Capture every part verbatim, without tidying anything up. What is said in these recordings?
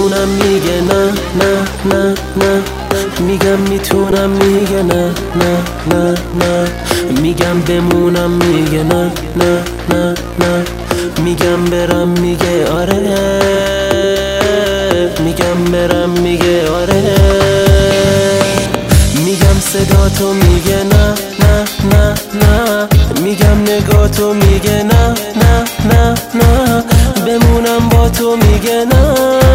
میتونم میگه نه نه نه نه، میگم میتونم میگه نه نه نه نه، میگم بمونم میگه نه نه نه نه، میگم برم میگه آره، میگم برم میگه آره، میگم صدا تو میگه نه نه نه نه، میگم نگاه تو میگه نه نه نه نه، بمونم با تو میگه نه،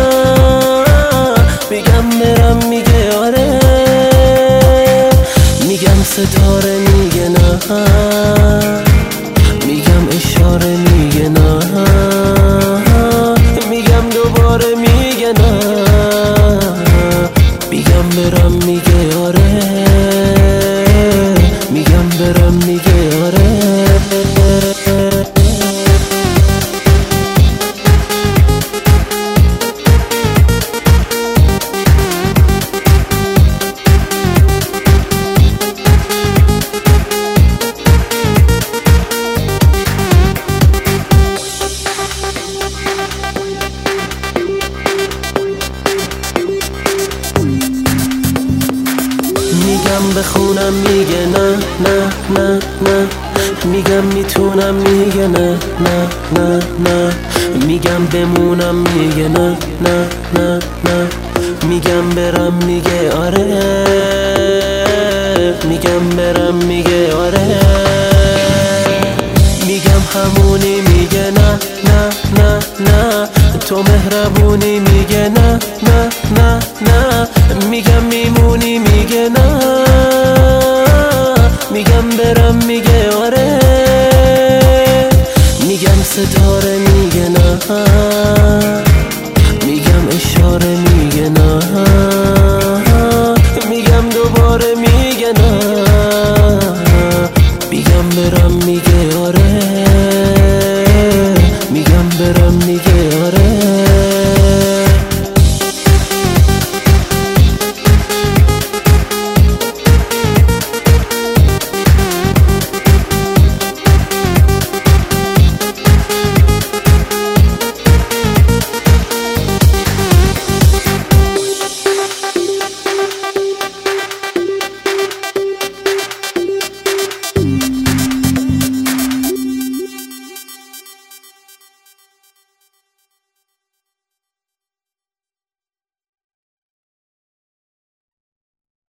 میگم برم میگه آره، میگم ستاره میگه نه، میگم اشاره میگه نه، میگم دوباره میگه نه، میگم برم میگه آره، میگم برم میگه آره. میگم بخونم میگه نه نه نه نه، میگم میتونم میگه نه نه نه نه، میگم بمونم میگه نه نه نه نه، میگم برم میگه آره، میگم برم میگه آره، میگم همونی میگه نه نه نه نه، تو مهربونی میگه نه نه نه نه، میگم میمونی میگه نه، میگم برم میگه آره، میگم ستاره میگه نه.